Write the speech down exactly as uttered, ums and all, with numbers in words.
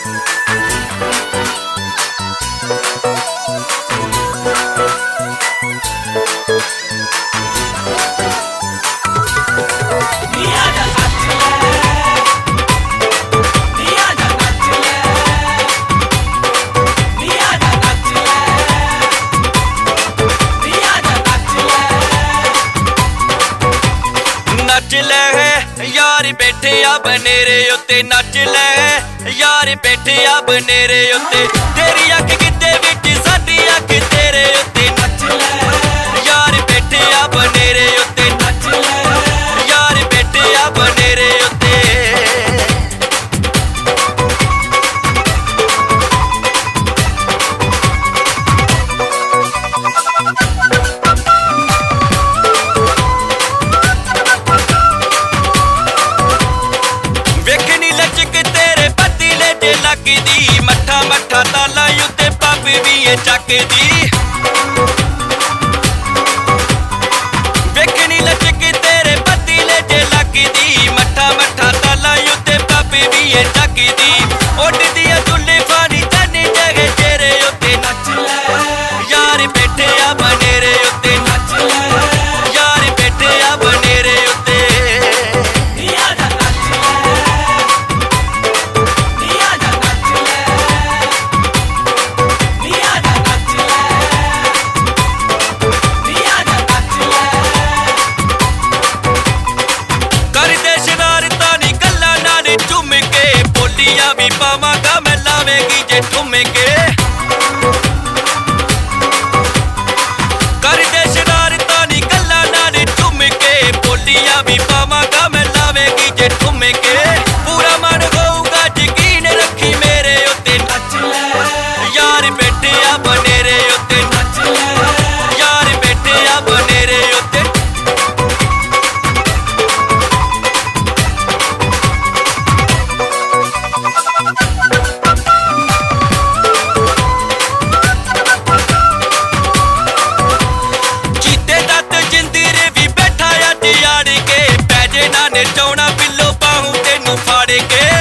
यार बैठे आ बनेरे उत्ते नच ले यार बैठे आ बनेरे उत्ते तेरी अख किते विच साडी अख तेरे उत्ते नच ले यार बैठे आ बनेरे उत्ते नच ले यार बैठे आ बनेरे उत्ते लगदी मठा मठा ताला उत्ते पब भी चकदी वेखनी लचक तेरे पतीले जे लगदी मठा मठा ताला उत्ते पब भी चकदी उड़दी चुल्ली फाड़ी तन जगह तेरे उत्ते नच ले यार बैठे आ बनेरे उत्ते नच ले यार बैठे आ बनेरे उत्ते भी पावांगा मैं लावेगी जे ठुमके कर दे शरारतां नी गल्लां नाल ठुमके बोलियां भी पावांगा मैं लावेगी जे ठुमके पूरा मन होऊगा यकीन रखी मेरे उत्ते नच ले यार बैठे आ बनेरे उत्ते नच ले यार बैठे आ बनेरे उत्ते चौना पिल्लो पाऊं तेनू फाड़ के